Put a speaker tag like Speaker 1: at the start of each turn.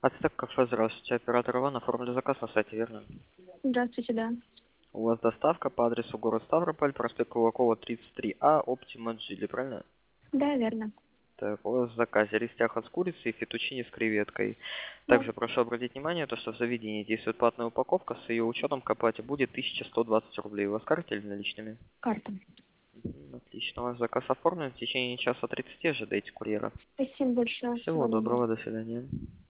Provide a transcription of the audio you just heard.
Speaker 1: Ацтек кафе, здравствуйте. Оператор Иван, оформили заказ на сайте, верно?
Speaker 2: Здравствуйте, да.
Speaker 1: У вас доставка по адресу город Ставрополь, проспект Кулакова, 33А, Оптима Джили, правильно?
Speaker 2: Да, верно.
Speaker 1: Так, у вас в заказе рис тяха с курицей и фетучини с креветкой.
Speaker 2: Да.
Speaker 1: Также прошу обратить внимание, то, что в заведении действует платная упаковка, с ее учетом к оплате будет 1120 рублей. У вас картой или наличными?
Speaker 2: Карта.
Speaker 1: Отлично, ваш заказ оформлен. В течение часа 30 ожидайте курьера.
Speaker 2: Спасибо большое. Всего
Speaker 1: Всего
Speaker 2: доброго.
Speaker 1: доброго, до свидания.